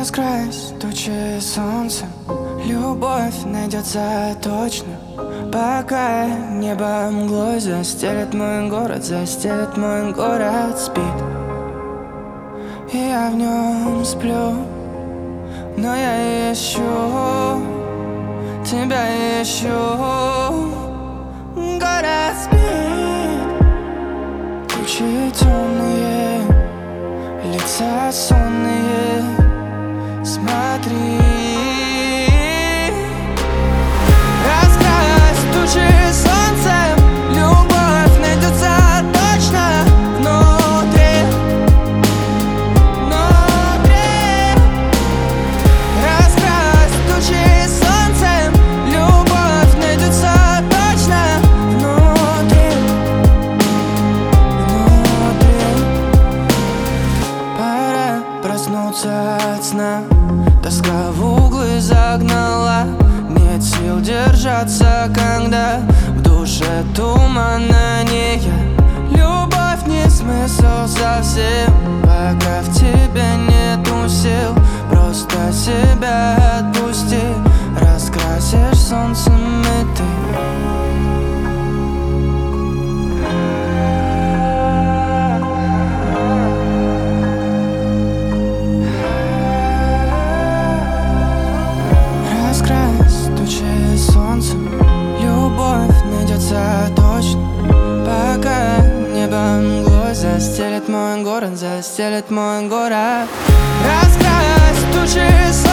Раскрась тучи солнцем, любовь найдется точно. Пока небо мглой застелит мой город, застелит мой город, спит. И я в нем сплю, но я ищу, тебя ищу. Город спит, тучи темные, лица сонные. Смотри, раскрась тучи солнцем, любовь найдется точно внутри, внутри. Раскрась тучи солнцем, любовь найдется точно внутри, внутри. Пора проснуться от сна. Тоска в углы загнала, нет сил держаться, когда в душе туманание. Любовь не смысл совсем, пока в тебе нету сил. Просто себя отпусти, раскрасишь солнцем и ты. Любовь найдется точно, пока небо мглой застелит мой город, застелит мой город. Раскрась тучи.